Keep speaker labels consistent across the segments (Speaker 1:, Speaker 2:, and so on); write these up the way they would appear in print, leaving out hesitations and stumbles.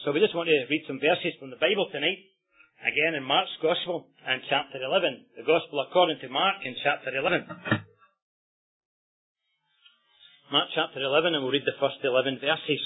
Speaker 1: So we just want to read some verses from the Bible tonight. Again in Mark's Gospel and chapter 11. The Gospel according to Mark in chapter 11. Mark chapter 11, and we'll read the first 11 verses.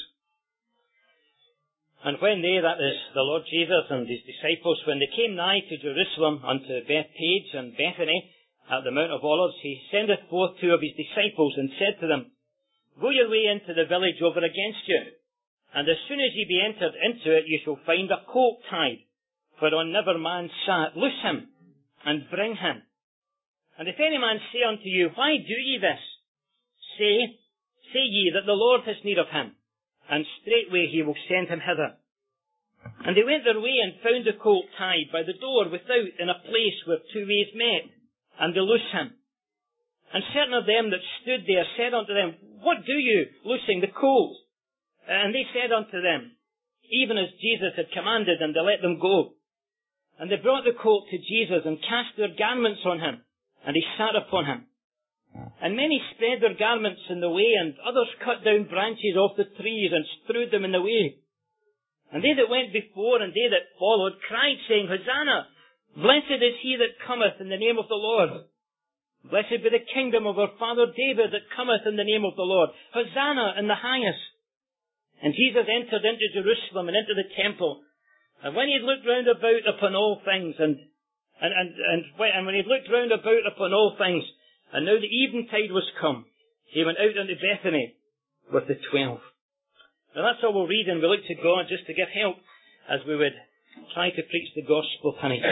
Speaker 1: And when they, that is, the Lord Jesus and his disciples, when they came nigh to Jerusalem unto Bethphage and Bethany at the Mount of Olives, he sendeth forth two of his disciples, and said to them, Go your way into the village over against you, and as soon as ye be entered into it, ye shall find a colt tied, whereon never man sat. Loose him, and bring him. And if any man say unto you, Why do ye this? Say ye that the Lord has need of him, and straightway he will send him hither. And they went their way, and found the colt tied by the door without, in a place where two ways met, and they loosed him. And certain of them that stood there said unto them, What do you, loosing the colt? And they said unto them, Even as Jesus had commanded, and they let them go. And they brought the colt to Jesus, and cast their garments on him, and he sat upon him. And many spread their garments in the way, and others cut down branches off the trees, and strewed them in the way. And they that went before, and they that followed, cried, saying, Hosanna! Blessed is he that cometh in the name of the Lord. Blessed be the kingdom of our father David that cometh in the name of the Lord. Hosanna in the highest. And Jesus entered into Jerusalem and into the temple. And when he had looked round about upon all things, and when he had looked round about upon all things, and now the eventide was come, he went out unto Bethany with the 12. Now that's all we'll read, and we'll look to God just to give help as we would try to preach the gospel tonight.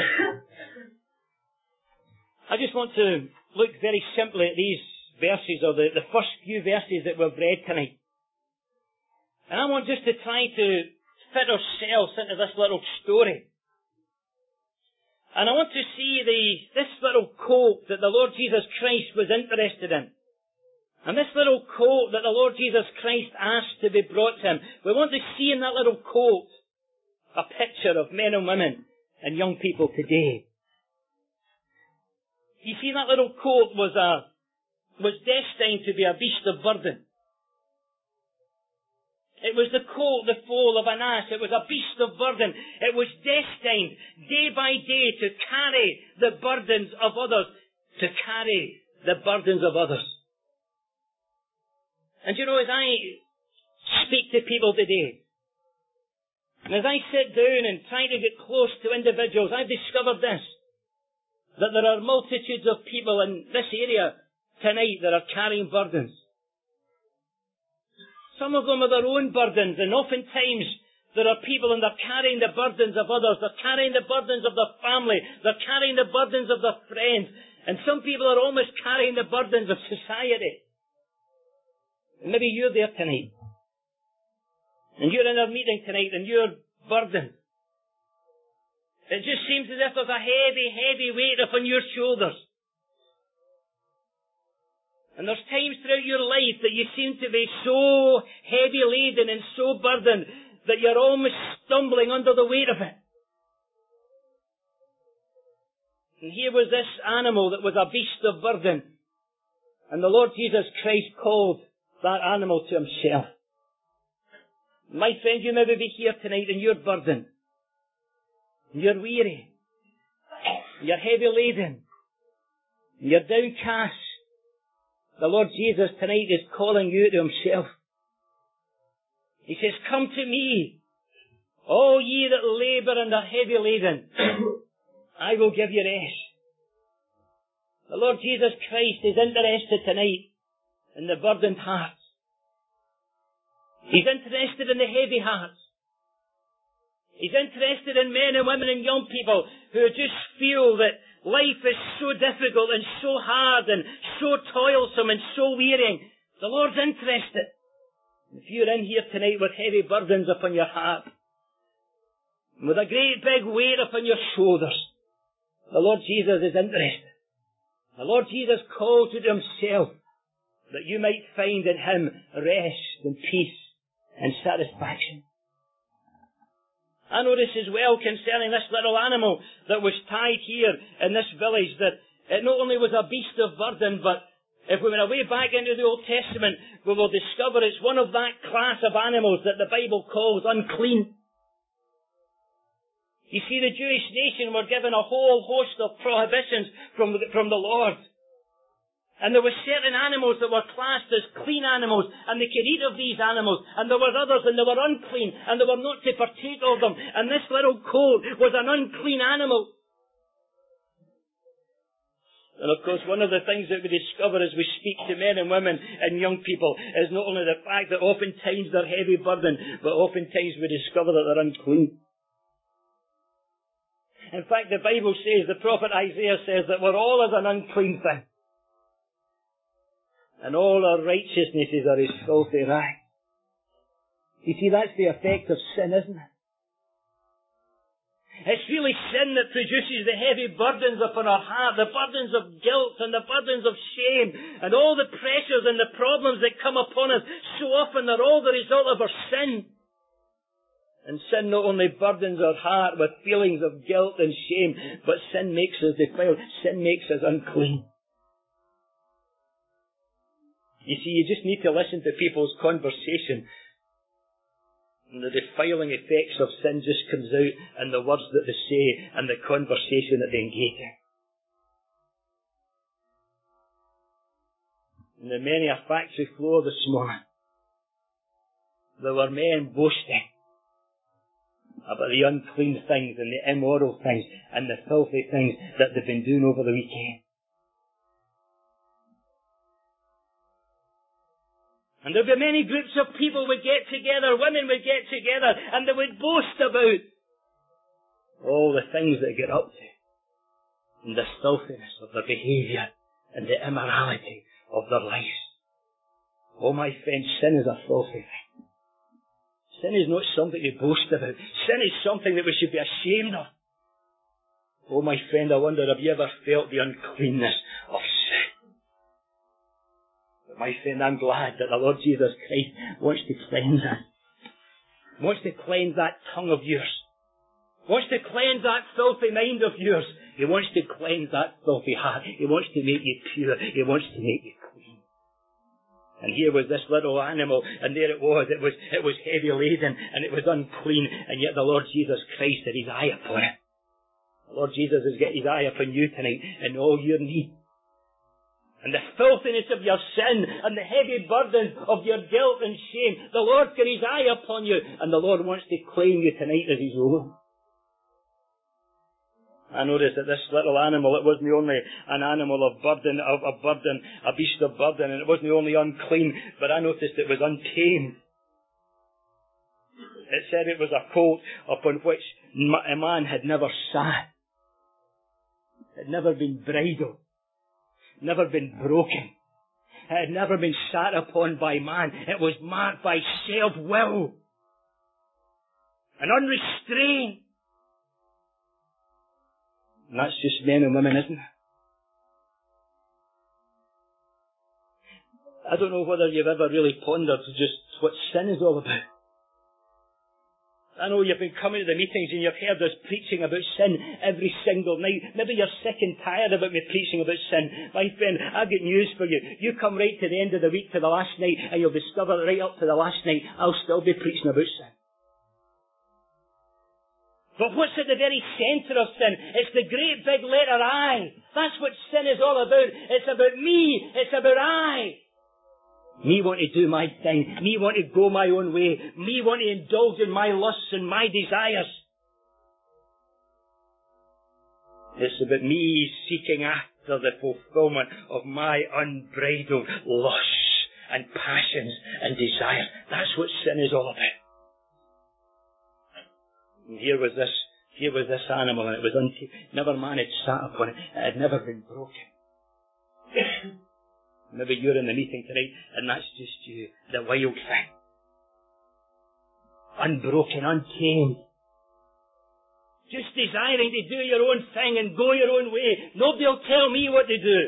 Speaker 1: I just want to look very simply at these verses, or the first few verses that we've read tonight. And I want just to try to fit ourselves into this little story. And I want to see this little colt that the Lord Jesus Christ was interested in. And this little colt that the Lord Jesus Christ asked to be brought to him. We want to see in that little colt a picture of men and women and young people today. You see, that little colt was destined to be a beast of burden. It was the colt, the foal of an ass. It was a beast of burden. It was destined day by day to carry the burdens of others. To carry the burdens of others. And you know, as I speak to people today, and as I sit down and try to get close to individuals, I've discovered this, that there are multitudes of people in this area tonight that are carrying burdens. Some of them are their own burdens, and oftentimes there are people and they're carrying the burdens of others, they're carrying the burdens of their family, they're carrying the burdens of their friends, and some people are almost carrying the burdens of society. And maybe you're there tonight, and you're in our meeting tonight, and you're burdened. It just seems as if there's a heavy, heavy weight upon your shoulders. And there's times throughout your life that you seem to be so heavy laden and so burdened that you're almost stumbling under the weight of it. And here was this animal that was a beast of burden. And the Lord Jesus Christ called that animal to himself. My friend, you maybe be here tonight and you're burdened. You're weary. You're heavy laden. You're downcast. The Lord Jesus tonight is calling you to himself. He says, Come to me, all ye that labour and are heavy laden. I will give you rest. The Lord Jesus Christ is interested tonight in the burdened hearts. He's interested in the heavy hearts. He's interested in men and women and young people who just feel that life is so difficult and so hard and so toilsome and so wearying. The Lord's interested. If you're in here tonight with heavy burdens upon your heart, with a great big weight upon your shoulders, the Lord Jesus is interested. The Lord Jesus calls you to himself that you might find in him rest and peace and satisfaction. I know this as well concerning this little animal that was tied here in this village, that it not only was a beast of burden, but if we went away back into the Old Testament, we will discover it's one of that class of animals that the Bible calls unclean. You see, the Jewish nation were given a whole host of prohibitions from the Lord. And there were certain animals that were classed as clean animals, and they could eat of these animals, and there were others, and they were unclean, and they were not to partake of them. And this little colt was an unclean animal. And of course, one of the things that we discover as we speak to men and women and young people is not only the fact that oftentimes they're heavy burden, but oftentimes we discover that they're unclean. In fact, the Bible says, the prophet Isaiah says, that we're all as an unclean thing. And all our righteousnesses are as filthy rags. You see, that's the effect of sin, isn't it? It's really sin that produces the heavy burdens upon our heart, the burdens of guilt and the burdens of shame, and all the pressures and the problems that come upon us. So often they're all the result of our sin. And sin not only burdens our heart with feelings of guilt and shame, but sin makes us defiled. Sin makes us unclean. You see, you just need to listen to people's conversation, and the defiling effects of sin just comes out in the words that they say and the conversation that they engage in. In the many a factory floor this morning, there were men boasting about the unclean things and the immoral things and the filthy things that they've been doing over the weekend. And there'd be many groups of people would get together, women would get together, and they would boast about all the things they get up to, and the filthiness of their behaviour, and the immorality of their lives. Oh, my friend, sin is a filthy thing. Sin is not something to boast about. Sin is something that we should be ashamed of. Oh, my friend, I wonder, have you ever felt the uncleanness of sin? My friend, I'm glad that the Lord Jesus Christ wants to cleanse us. Wants to cleanse that tongue of yours. Wants to cleanse that filthy mind of yours. He wants to cleanse that filthy heart. He wants to make you pure. He wants to make you clean. And here was this little animal, and there it was. It was heavy laden, and it was unclean, and yet the Lord Jesus Christ had his eye upon it. The Lord Jesus has got his eye upon you tonight, and all your need. And the filthiness of your sin and the heavy burden of your guilt and shame, the Lord's got his eye upon you, and the Lord wants to claim you tonight as his own. I noticed that this little animal, it wasn't only an animal of burden, a beast of burden, and it wasn't only unclean, but I noticed it was untamed. It said it was a colt upon which a man had never sat. It had never been bridled. Never been broken. It had never been sat upon by man. It was marked by self-will and unrestrained. And that's just men and women, isn't it? I don't know whether you've ever really pondered just what sin is all about. I know you've been coming to the meetings and you've heard us preaching about sin every single night. Maybe you're sick and tired about me preaching about sin. My friend, I've got news for you. You come right to the end of the week, to the last night, and you'll discover that right up to the last night, I'll still be preaching about sin. But what's at the very centre of sin? It's the great big letter I. That's what sin is all about. It's about me. It's about I. Me want to do my thing. Me want to go my own way. Me want to indulge in my lusts and my desires. It's about me seeking after the fulfillment of my unbridled lusts and passions and desires. That's what sin is all about. And here was this animal, and it was never man had sat upon it. It had never been broken. Maybe you're in the meeting tonight, and that's just you, the wild thing. Unbroken, untamed. Just desiring to do your own thing and go your own way. Nobody will tell me what to do.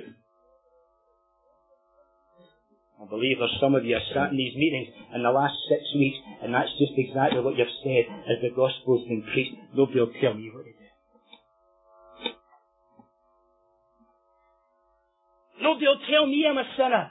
Speaker 1: I believe there's some of you have sat in these meetings in the last 6 weeks, and that's just exactly what you've said as the gospel's been preached. Nobody will tell me what to do. Nobody will tell me I'm a sinner.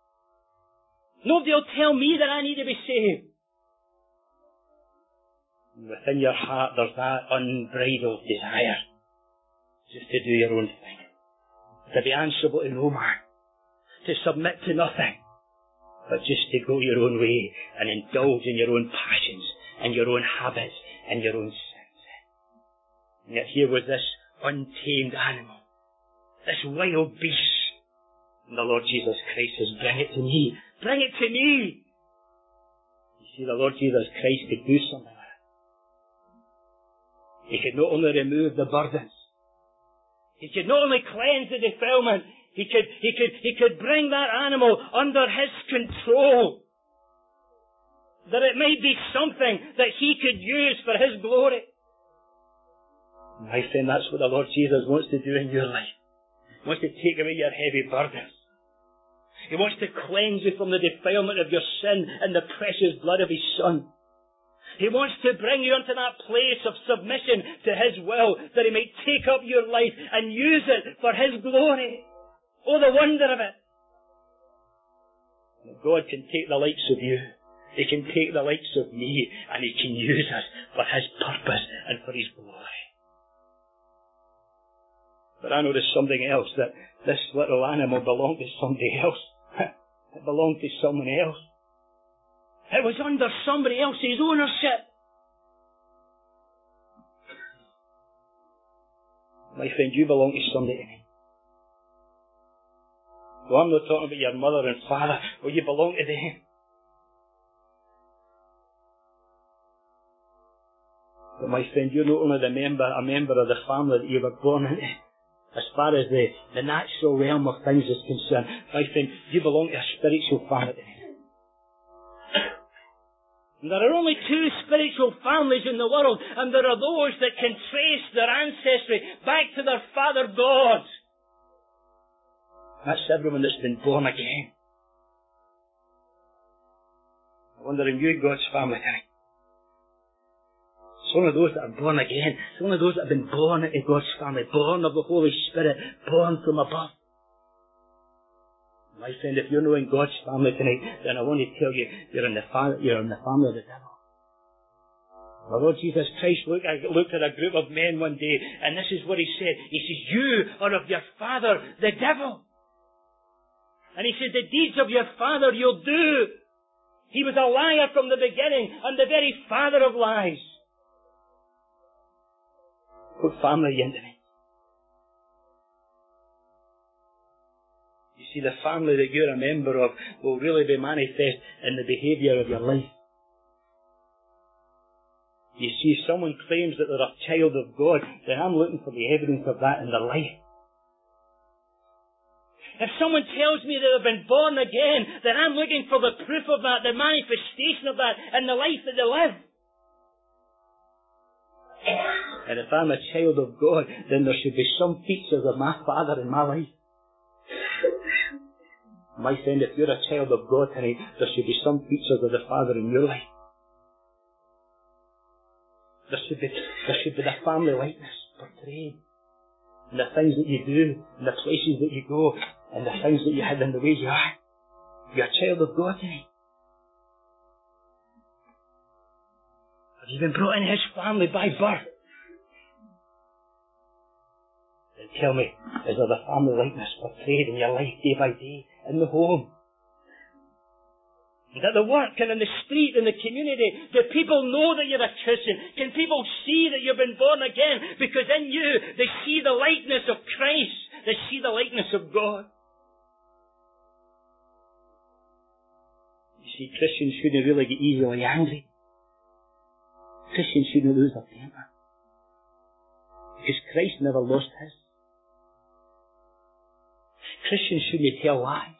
Speaker 1: Nobody will tell me that I need to be saved.
Speaker 2: And within your heart there's that unbridled desire just to do your own thing, to be answerable to no man, to submit to nothing, but just to go your own way and indulge in your own passions and your own habits and your own sins. And yet here was this untamed animal, this wild beast, and the Lord Jesus Christ says, bring it to me, bring it to me. You see, the Lord Jesus Christ could do something with it. He could not only remove the burdens, he could not only cleanse the defilement, he could bring that animal under his control, that it might be something that he could use for his glory. My friend, that's what the Lord Jesus wants to do in your life. He wants to take away your heavy burdens. He wants to cleanse you from the defilement of your sin and the precious blood of his Son. He wants to bring you into that place of submission to his will, that he might take up your life and use it for his glory. Oh, the wonder of it. God can take the likes of you. He can take the likes of me, and he can use us for his purpose and for his glory. But I noticed something else, that this little animal belonged to somebody else. It belonged to someone else. It was under somebody else's ownership. My friend, you belong to somebody. Well, I'm not talking about your mother and father. Well, you belong to them. But my friend, you're not only a member of the family that you were born into. As far as the natural realm of things is concerned, my friend, you belong to a spiritual family. And there are only two spiritual families in the world, and there are those that can trace their ancestry back to their Father God. That's everyone that's been born again. I wonder, are you God's family tonight? It's only those that are born again. It's only those that have been born into God's family, born of the Holy Spirit, born from above. My friend, if you're not in God's family tonight, then I want to tell you, you're in the family of the devil. The Lord Jesus Christ looked at a group of men one day, and this is what he said. He says, you are of your father, the devil. And he said, the deeds of your father you'll do. He was a liar from the beginning, and the very father of lies. What family are you in tonight? You see, the family that you're a member of will really be manifest in the behaviour of your life. You see, if someone claims that they're a child of God, then I'm looking for the evidence of that in their life. If someone tells me that they've been born again, then I'm looking for the proof of that, the manifestation of that in the life that they live. And if I'm a child of God, then there should be some features of my Father in my life. My friend, if you're a child of God tonight, there should be some features of the Father in your life. There should be the family likeness portrayed in the things that you do, in the places that you go, and the things that you have, and the way you act. You're a child of God tonight. Have you been brought into his family by birth? Then tell me, is there the family likeness portrayed in your life day by day, in the home? And at the work and in the street, in the community, do people know that you're a Christian? Can people see that you've been born again? Because in you, they see the likeness of Christ. They see the likeness of God. You see, Christians shouldn't really get easily angry. Christians shouldn't lose their temper. Because Christ never lost his. Christians shouldn't tell lies.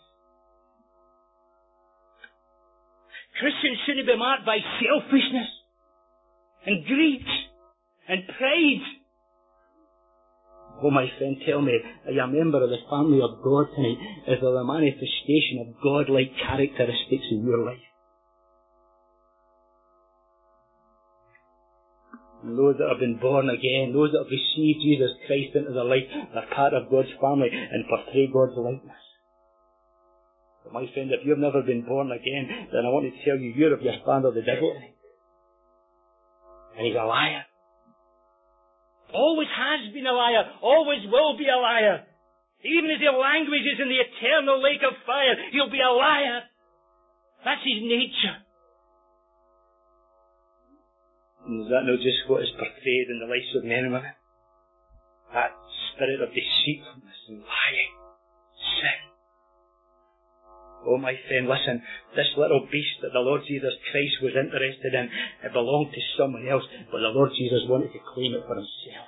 Speaker 2: Christians shouldn't be marked by selfishness and greed and pride. Oh, my friend, tell me, are you a member of the family of God tonight? Is there a manifestation of God-like characteristics in your life? And those that have been born again, those that have received Jesus Christ into their life, are part of God's family and portray God's likeness. But my friend, if you've never been born again, then I want to tell you, you're of your father the devil. And he's a liar. Always has been a liar. Always will be a liar. Even as he languishes in the eternal lake of fire, he'll be a liar. That's his nature. And is that not just what is portrayed in the lives of men and women? That spirit of deceitfulness and lying, sin. Oh, my friend, listen, this little beast that the Lord Jesus Christ was interested in, it belonged to someone else, but the Lord Jesus wanted to claim it for himself.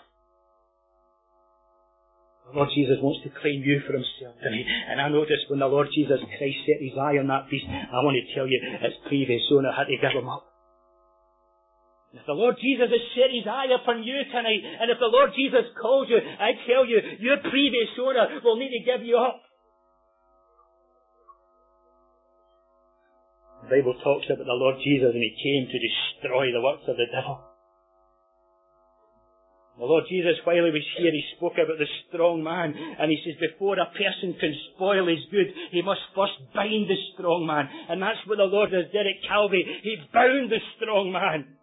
Speaker 2: The Lord Jesus wants to claim you for himself tonight. And I noticed when the Lord Jesus Christ set his eye on that beast, I want to tell you, its previous owner had to give him up. If the Lord Jesus has set his eye upon you tonight, and if the Lord Jesus calls you, I tell you, your previous owner will need to give you up. The Bible talks about the Lord Jesus and he came to destroy the works of the devil. The Lord Jesus, while he was here, he spoke about the strong man, and he says before a person can spoil his goods, he must first bind the strong man. And that's what the Lord has did at Calvary. He bound the strong man.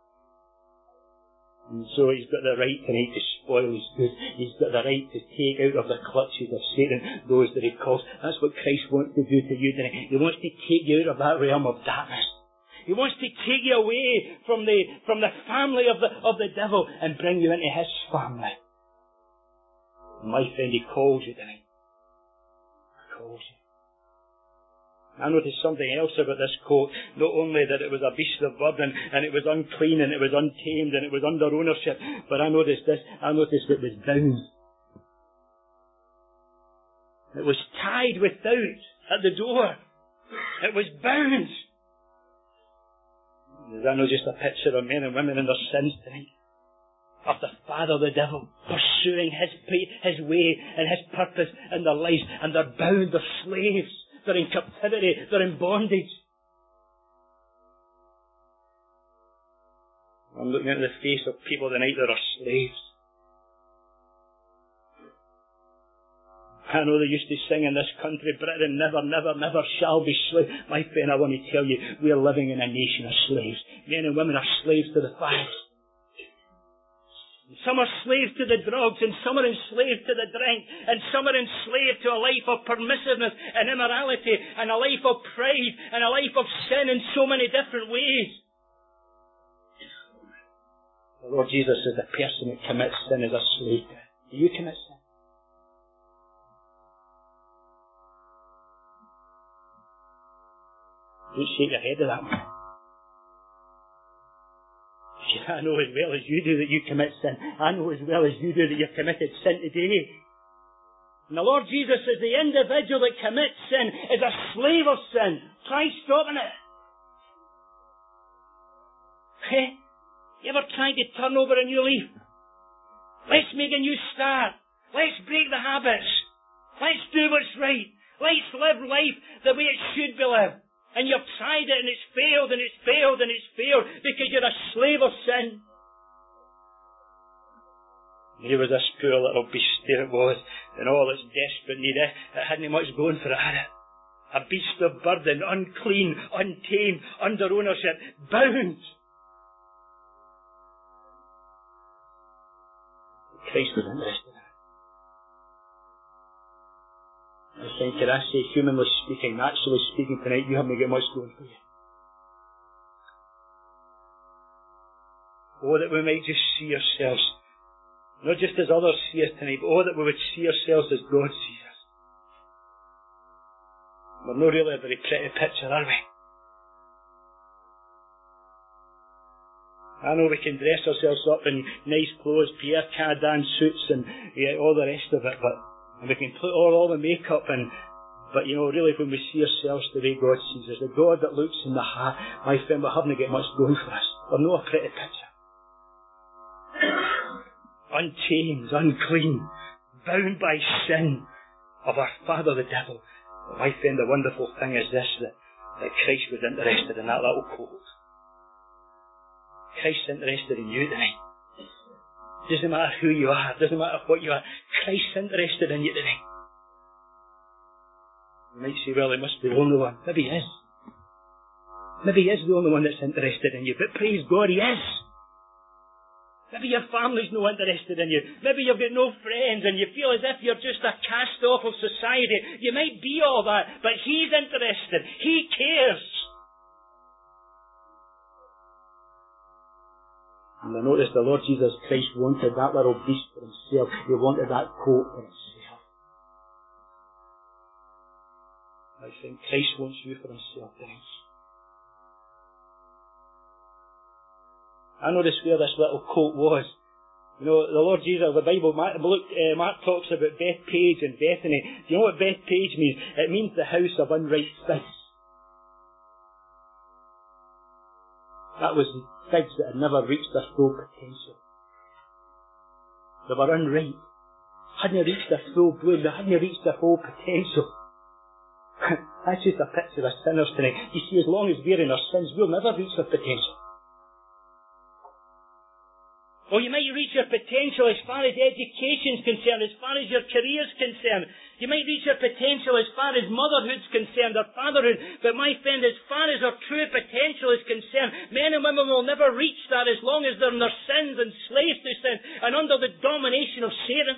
Speaker 2: And so he's got the right tonight to spoil his goods. He's got the right to take out of the clutches of Satan those that he calls. That's what Christ wants to do to you tonight. He wants to take you out of that realm of darkness. He wants to take you away from the family of the devil and bring you into his family. And my friend, he calls you tonight. He calls you. I noticed something else about this coat. Not only that it was a beast of burden, and it was unclean, and it was untamed, and it was under ownership, but I noticed this. I noticed it was bound. It was tied without at the door. It was bound. Is that not just a picture of men and women in their sins tonight? Of the father, the devil, pursuing his way and his purpose in their lives, and they're bound, they're slaves. They're in captivity. They're in bondage. I'm looking at the face of people tonight that are slaves. I know they used to sing in this country, Britain never, never, never shall be slaves. My friend, I want to tell you, we are living in a nation of slaves. Men and women are slaves to the fags. Some are slaves to the drugs, and some are enslaved to the drink, and some are enslaved to a life of permissiveness and immorality, and a life of pride, and a life of sin in so many different ways. The Lord Jesus says the person that commits sin is a slave to it. Do you commit sin? Don't shake your head at that man. I know as well as you do that you commit sin. I know as well as you do that you've committed sin today. And the Lord Jesus says the individual that commits sin is a slave of sin. Try stopping it. You ever tried to turn over a new leaf? Let's make a new start. Let's break the habits. Let's do what's right. Let's live life the way it should be lived. And you've tried it and it's failed and it's failed and it's failed because you're a slave of sin. Here was this poor little beast, there it was, in all its desperate need. It hadn't much going for it, had it? A beast of burden, unclean, untamed, under ownership, bound. Christ was interested in it. I think, can I say, humanly speaking, naturally speaking tonight, you haven't got much going for you. Oh, that we might just see ourselves, not just as others see us tonight, but oh, that we would see ourselves as God sees us. We're not really a very pretty picture, are we? I know we can dress ourselves up in nice clothes, Pierre Cardin suits and all the rest of it, and we can put all the makeup in, but really when we see ourselves the way God sees us, the God that looks in the heart, my friend, we haven't got much going for us. We're not a pretty picture. Untamed, unclean, bound by sin of our father the devil. But my friend, the wonderful thing is this, that Christ was interested in that little coat. Christ's interested in you tonight. Doesn't matter who you are, doesn't matter what you are, Christ's interested in you tonight. You might say, well, he must be the only one. Maybe he is. Maybe he is the only one that's interested in you, but praise God, he is. Maybe your family's no interested in you. Maybe you've got no friends and you feel as if you're just a cast-off of society. You might be all that, but He's interested. He cares. And I notice the Lord Jesus Christ wanted that little beast for Himself. He wanted that coat for Himself. I think Christ wants you for Himself, doesn't He? I noticed where this little coat was. You know, the Lord Jesus, the Bible, Mark talks about Bethpage and Bethany. Do you know what Bethpage means? It means the house of unripe figs. That was figs that had never reached their full potential. They were unripe. Hadn't reached their full bloom. They hadn't reached their full potential. That's just a picture of sinners tonight. You see, as long as we're in our sins, we'll never reach our potential. Or you might reach your potential as far as education's concerned, as far as your career's concerned. You might reach your potential as far as motherhood's concerned or fatherhood. But my friend, as far as our true potential is concerned, men and women will never reach that as long as they're in their sins and slaves to sin and under the domination of Satan.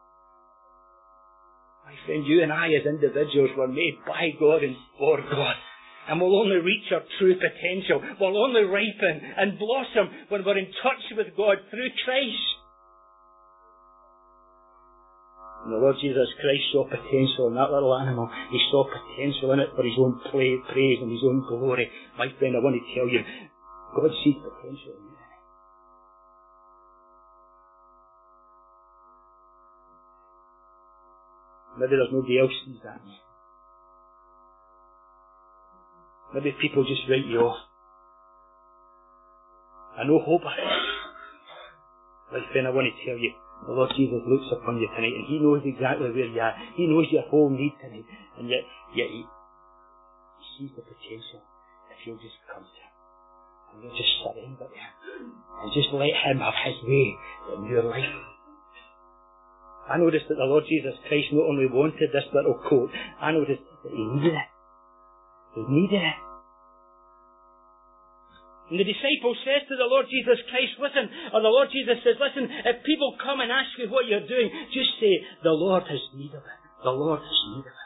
Speaker 2: My friend, you and I as individuals were made by God and for God. And we'll only reach our true potential. We'll only ripen and blossom when we're in touch with God through Christ. And the Lord Jesus Christ saw potential in that little animal. He saw potential in it for His own praise and His own glory. My friend, I want to tell you, God sees potential in you. Maybe there's nobody else sees that. Maybe people just write you off. I know hope. My friend, I want to tell you, the Lord Jesus looks upon you tonight and He knows exactly where you are. He knows your whole need tonight. And yet He sees the potential if you'll just come to Him. And you'll just surrender to Him. And just let Him have His way in your life. I noticed that the Lord Jesus Christ not only wanted this little coat, I noticed that He needed it. He needed it. And the disciple says to the Lord Jesus Christ, listen, or the Lord Jesus says, listen, if people come and ask you what you're doing, just say, the Lord has need of it. The Lord has need of it.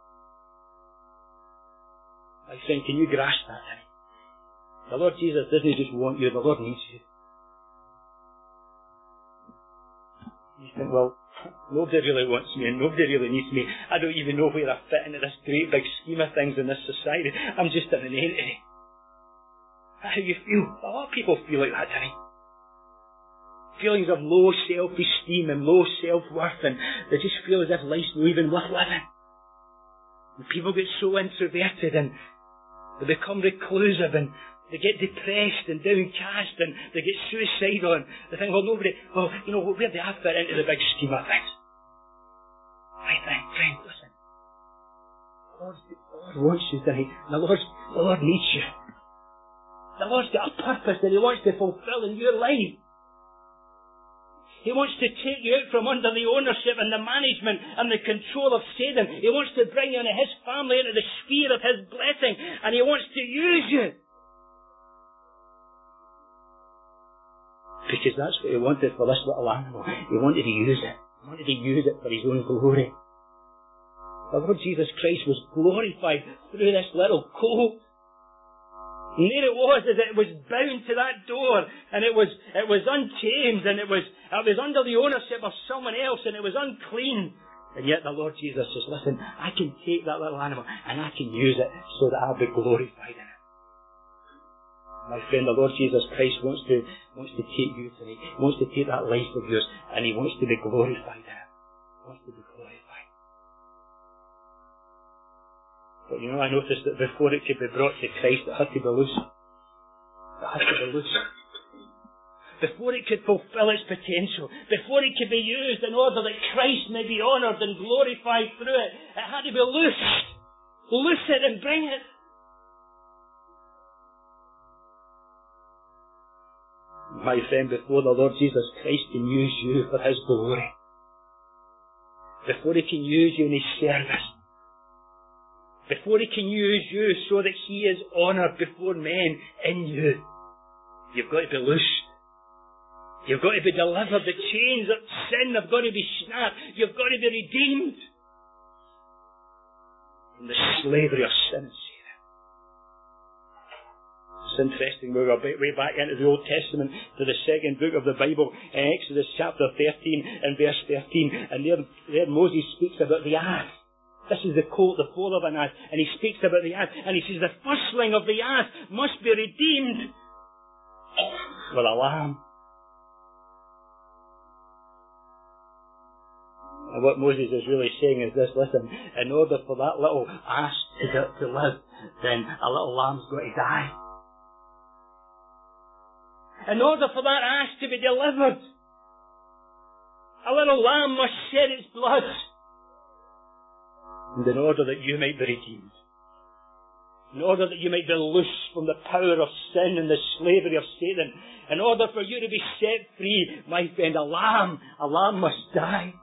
Speaker 2: My friend, can you grasp that tonight? The Lord Jesus doesn't just want you, the Lord needs you. You think, well, nobody really wants me and nobody really needs me. I don't even know where I fit into this great big scheme of things in this society. I'm just an entity. How you feel? A lot of people feel like that tonight. Feelings of low self-esteem and low self-worth, and they just feel as if life's not even worth living. And people get so introverted and they become reclusive and they get depressed and downcast and they get suicidal and they think, well, where do I fit into the big scheme of things? I think, friend, listen. The Lord wants you tonight. The Lord needs you. The Lord's got a purpose that He wants to fulfill in your life. He wants to take you out from under the ownership and the management and the control of Satan. He wants to bring you into His family, into the sphere of His blessing, and He wants to use you. Because that's what He wanted for this little animal. He wanted to use it. He wanted to use it for His own glory. The Lord Jesus Christ was glorified through this little coat. And there it was, as it was bound to that door, and it was untamed, and it was under the ownership of someone else, and it was unclean. And yet the Lord Jesus says, listen, I can take that little animal, and I can use it so that I'll be glorified in it. My friend, the Lord Jesus Christ wants to take you tonight. He wants to take that life of yours, and He wants to be glorified in it. He wants to be glorified. But I noticed that before it could be brought to Christ, it had to be loose. It had to be loose. Before it could fulfill its potential, before it could be used in order that Christ may be honoured and glorified through it, it had to be loosed. Loose it and bring it. My friend, before the Lord Jesus Christ can use you for His glory, before He can use you in His service, before He can use you so that He is honoured before men in you, you've got to be loosed. You've got to be delivered. The chains of sin have got to be snapped. You've got to be redeemed from the slavery of sin and sin. It's interesting, we were way back into the Old Testament to the second book of the Bible, in Exodus chapter 13 and verse 13, and there Moses speaks about the ass. This is the colt, the foal of an ass, and he speaks about the ass, and he says the firstling of the ass must be redeemed with a lamb. And what Moses is really saying is this: listen, in order for that little ass to live, then a little lamb's got to die. In order for that ass to be delivered, a little lamb must shed its blood. And in order that you might be redeemed, in order that you might be loosed from the power of sin and the slavery of Satan, in order for you to be set free, my friend, a lamb must die.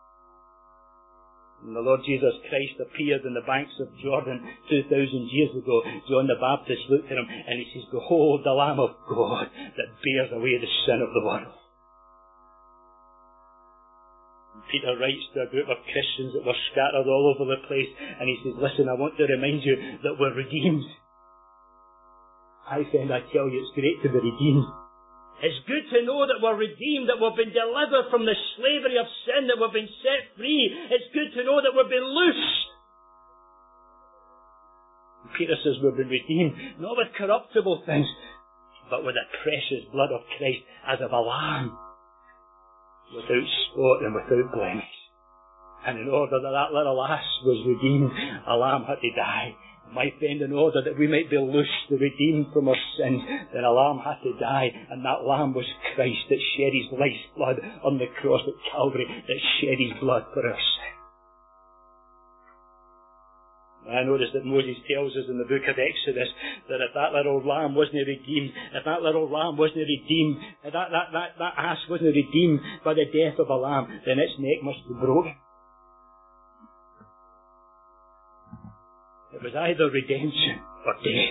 Speaker 2: When the Lord Jesus Christ appeared in the banks of Jordan 2,000 years ago, John the Baptist looked at him and he says, "Behold, the Lamb of God that bears away the sin of the world." And Peter writes to a group of Christians that were scattered all over the place, and he says, "Listen, I want to remind you that we're redeemed." I tell you, it's great to be redeemed. It's good to know that we're redeemed, that we've been delivered from the slavery of sin, that we've been set free. It's good to know that we've been loosed. Peter says we've been redeemed, not with corruptible things, but with the precious blood of Christ, as of a lamb, without spot and without blemish. And in order that that little ass was redeemed, a lamb had to die. My friend, in order that we might be loosed, redeemed from our sins, then a lamb had to die, and that lamb was Christ that shed his life's blood on the cross at Calvary, that shed his blood for our sin. I notice that Moses tells us in the book of Exodus that if that little lamb wasn't redeemed, if that ass wasn't redeemed by the death of a lamb, then its neck must be broken. It was either redemption or death.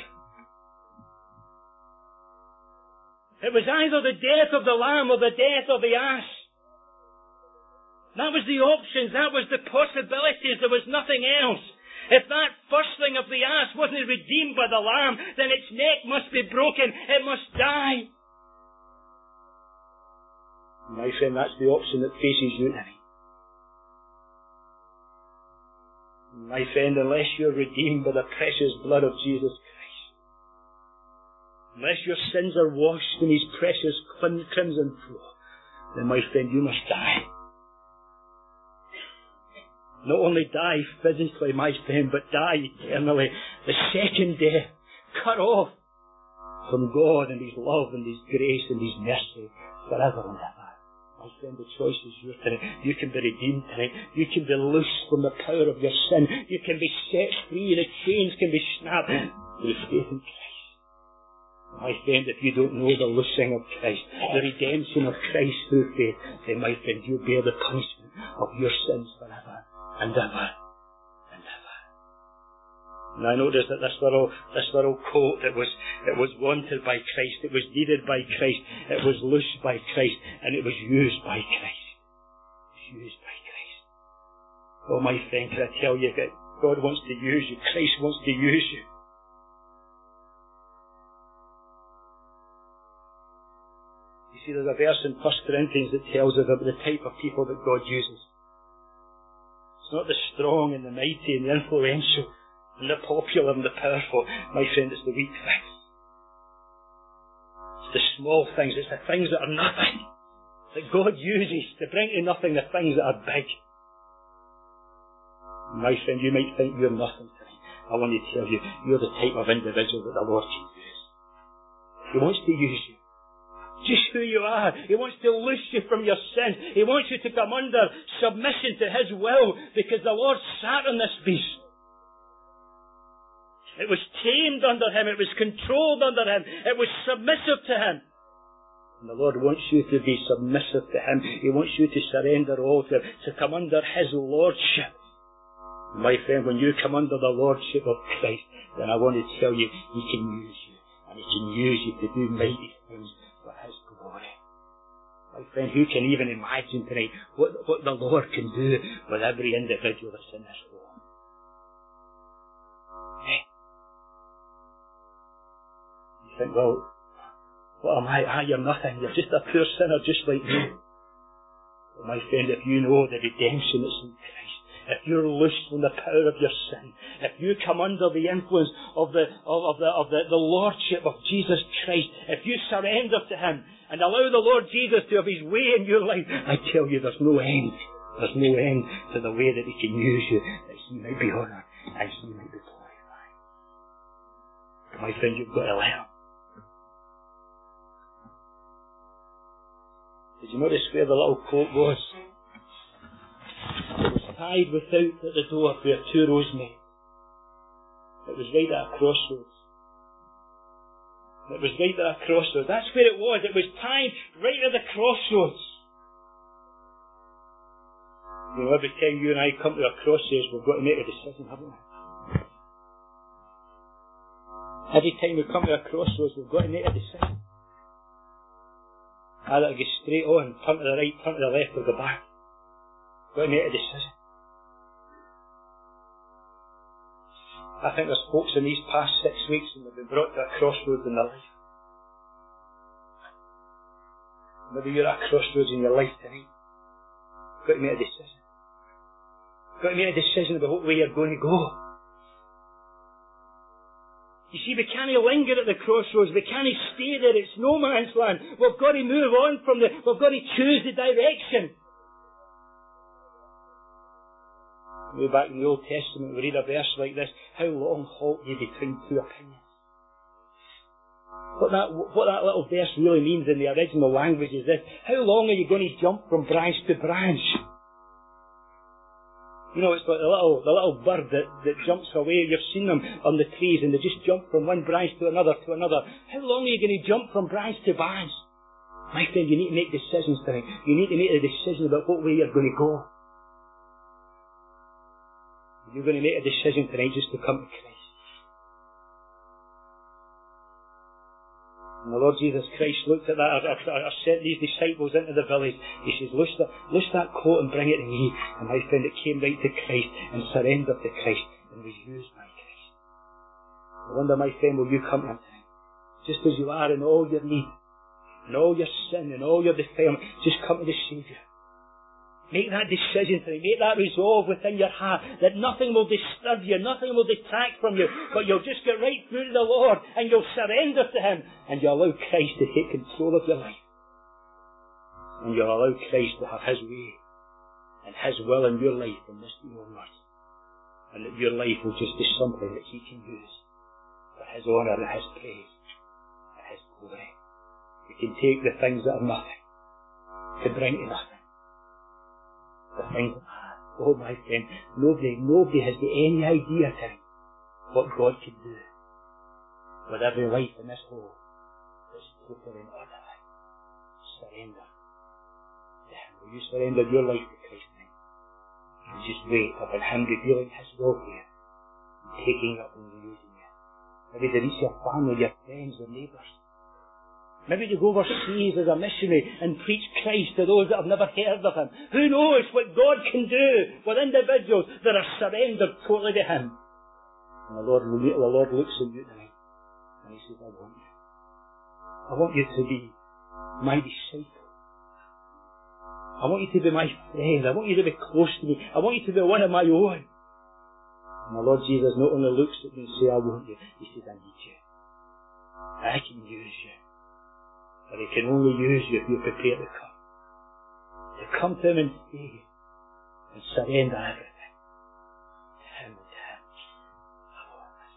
Speaker 2: It was either the death of the lamb or the death of the ass. That was the options, that was the possibilities, there was nothing else. If that firstling of the ass wasn't redeemed by the lamb, then its neck must be broken, it must die. My friend, that's the option that faces you today. My friend, unless you're redeemed by the precious blood of Jesus Christ, unless your sins are washed in his precious crimson flow, then my friend, you must die. Not only die physically, my friend, but die eternally. The second death, cut off from God and his love and his grace and his mercy forever and ever. My friend, the choice is yours tonight. You can be redeemed tonight. You can be loosed from the power of your sin. You can be set free. The chains can be snapped through faith in Christ. My friend, if you don't know the loosing of Christ, the redemption of Christ through faith, then my friend, you bear the punishment of your sins forever and ever and ever. And I noticed that this little coat, it was wanted by Christ, it was needed by Christ, it was loosed by Christ, and it was used by Christ. It was used by Christ. Oh my friend, can I tell you that God wants to use you, Christ wants to use you. You see, there's a verse in 1 Corinthians that tells us about the type of people that God uses. It's not the strong and the mighty and the influential and the popular and the powerful. My friend, it's the weak things. It's the small things. It's the things that are nothing that God uses to bring to nothing the things that are big. My friend, you might think you're nothing tonight. I want to tell you, you're the type of individual that the Lord can use. He wants to use you. Just who you are. He wants to loose you from your sin. He wants you to come under submission to his will, because the Lord sat on this beast. It was tamed under him. It was controlled under him. It was submissive to him. And the Lord wants you to be submissive to him. He wants you to surrender all to him, to come under his lordship. My friend, when you come under the lordship of Christ, then I want to tell you, he can use you. And he can use you to do mighty things for his glory. My friend, who can even imagine tonight what the Lord can do with every individual that's in this room? Hey. You think, well, what am I? You're nothing. You're just a poor sinner just like me. But my friend, if you know the redemption that's in Christ, if you're loosed from the power of your sin, if you come under the influence of the Lordship of Jesus Christ, if you surrender to Him and allow the Lord Jesus to have His way in your life, I tell you there's no end. There's no end to the way that He can use you, that He might be honoured and He might be glorified. My friend, you've got to learn. Did you notice where the little coat was? It was tied without at the door where 2 rows met. It was right at a crossroads. It was right at a crossroads. That's where it was. It was tied right at the crossroads. You know, every time you and I come to a crossroads, we've got to make a decision, haven't we? Every time we come to a crossroads, we've got to make a decision. Either go straight on, turn to the right, turn to the left, or go back. Got to make a decision. I think there's folks in these past 6 weeks and they've been brought to a crossroads in their life. Maybe you're at a crossroads in your life tonight. Got to make a decision. Got to make a decision about what way you're going to go. You see, we can't linger at the crossroads. We can't stay there. It's no man's land. We've got to move on from we've got to choose the direction. Way back in the Old Testament, we read a verse like this: how long halt ye between 2 opinions? What that little verse really means in the original language is this: how long are you going to jump from branch to branch? You know, it's like the little bird that jumps away. You've seen them on the trees and they just jump from one branch to another to another. How long are you going to jump from branch to branch? My friend, you need to make decisions tonight. You need to make a decision about what way you're going to go. You're going to make a decision tonight just to come to Christ. And the Lord Jesus Christ looked at that. I've sent these disciples into the village. He says, loose that coat and bring it to me. And my friend, it came right to Christ and surrendered to Christ and was used by Christ. I wonder, my friend, will you come to Him tonight? Just as you are in all your need, in all your sin, and all your defilement, just come to the Saviour. Make that decision tonight. Make that resolve within your heart that nothing will disturb you, nothing will detract from you, but you'll just get right through to the Lord and you'll surrender to Him and you'll allow Christ to take control of your life. And you'll allow Christ to have His way and His will in your life from this day onwards. And that your life will just be something that He can use for His honour and His praise and His glory. You can take the things that are nothing to bring to nothing. The things, oh my friend, nobody has got any idea tonight what God can do with every life in this hall that's totally and utterly surrender to Him. Will you surrender your life to Christ tonight? And just wait upon Him revealing His will to you and taking up and using you. Maybe to reach your family, your friends, your neighbours. Maybe to go overseas as a missionary and preach Christ to those that have never heard of Him. Who knows what God can do with individuals that are surrendered totally to Him. And the Lord looks at you tonight and He says, I want you. I want you to be my disciple. I want you to be my friend. I want you to be close to me. I want you to be one of my own. And the Lord Jesus not only looks at me and says, I want you. He says, I need you. I can use you. But He can only use you if you're prepared to come. To come to Him in faith and surrender everything to Him and to Him alone. Let's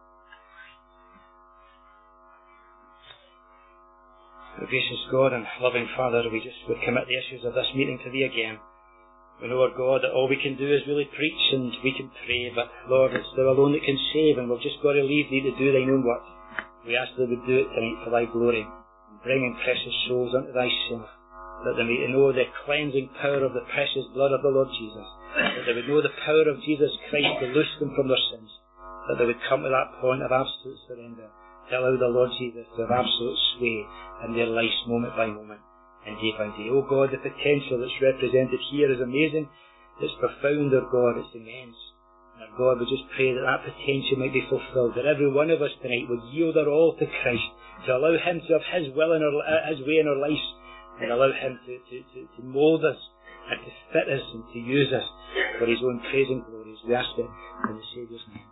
Speaker 2: pray. Gracious God and loving Father, we commit the issues of this meeting to Thee again. We know, our God, that all we can do is really preach and we can pray, but Lord, it's Thou alone that can save, and we've just got to leave Thee to do Thine own work. We ask that we would do it tonight for Thy glory, bringing precious souls unto Thy Son, that they may know the cleansing power of the precious blood of the Lord Jesus, that they would know the power of Jesus Christ to loose them from their sins, that they would come to that point of absolute surrender, to allow the Lord Jesus to have absolute sway in their lives moment by moment, and day by day. Oh God, the potential that's represented here is amazing. It's profound, our God. It's immense. And our God, we just pray that that potential might be fulfilled, that every one of us tonight would yield our all to Christ, to allow Him to have His will in His way in our lives, and allow Him to mould us and to fit us and to use us for His own praise and glory. We ask it in the Saviour's name.